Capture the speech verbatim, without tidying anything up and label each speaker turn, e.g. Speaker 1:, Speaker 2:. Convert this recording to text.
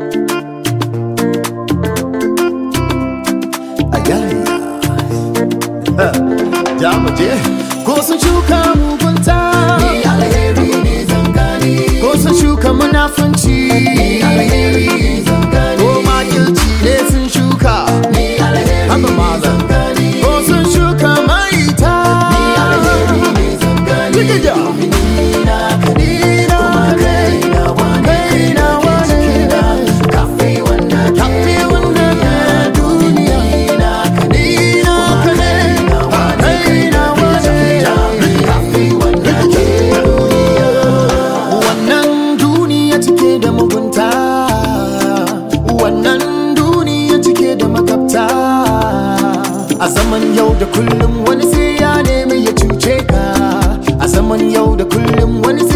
Speaker 1: Jamuje ko sun shuka mugunta
Speaker 2: ni alheri ne zan gani,
Speaker 1: ko sun shuka munafunci
Speaker 2: ni alheri ne zan gani,
Speaker 1: ko makilci ne sun shuka
Speaker 2: ni alheri ne zan gani,
Speaker 1: ko sun shuka maita
Speaker 2: ni alheri ne zan gani.
Speaker 1: Likita
Speaker 2: Ni na kani
Speaker 1: Ina
Speaker 2: kuma kai na wani,
Speaker 1: kai na wani.
Speaker 2: cikina kafe wannan
Speaker 1: Kafe wannan duniya.
Speaker 2: Ni na kani
Speaker 1: Ina
Speaker 2: kuma
Speaker 1: kane
Speaker 2: kai na wani,
Speaker 1: kai na wani.
Speaker 2: kafe wannan duniya.
Speaker 1: Wannan duniya cike da mugunta, wannan duniya cike da makabta. A zaman yau da kullum wani sai ya nemi ya cuce ka, a zaman yau da kullum wani